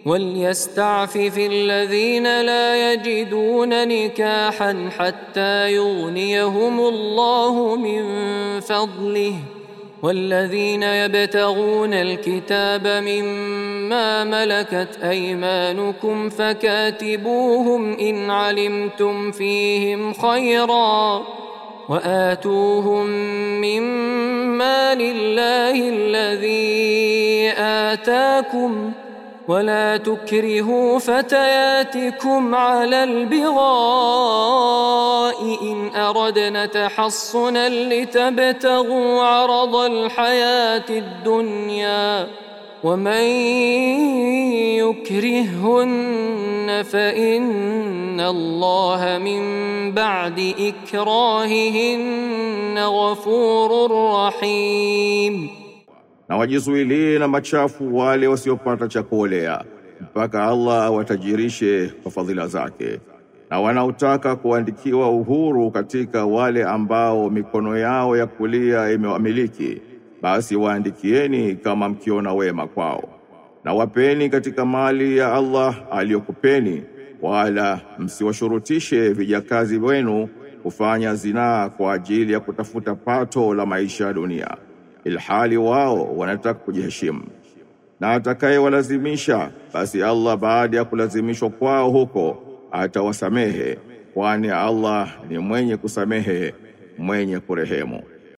وليستعفف الذين لا يجدون نكاحا حتى يغنيهم الله من فضله والذين يبتغون الكتاب مما ملكت أيمانكم فكاتبوهم إن علمتم فيهم خيرا وآتوهم مما لله الذي آتاكم ولا تكرهوا فتياتكم على البغاء إن أردنا تحصنا لتبتغوا عرض الحياة الدنيا ومن يكرههن فإن الله من بعد إكراههن غفور رحيم. Na wajizuilie na machafu wale wasiopata cha kuolea mpaka Allah awatajirishe kwa fadhila zake, na wanaotaka kuandikiwa uhuru katika wale ambao mikono yao ya kulia imewamiliki, basi waandikieni kama mkiona wema kwao, na wapeni katika mali ya Allah aliyokupeni, wala msiwashurutishe vijakazi wenu kufanya zinaa kwa ajili ya kutafuta pato la maisha ya dunia, ilhali wao wanataka kujiheshimu. Na atakaye walazimisha, basi Allah baada ya kulazimishwa kwao huko atawasamehe, kwani Allah ni mwenye kusamehe, mwenye kurehemu.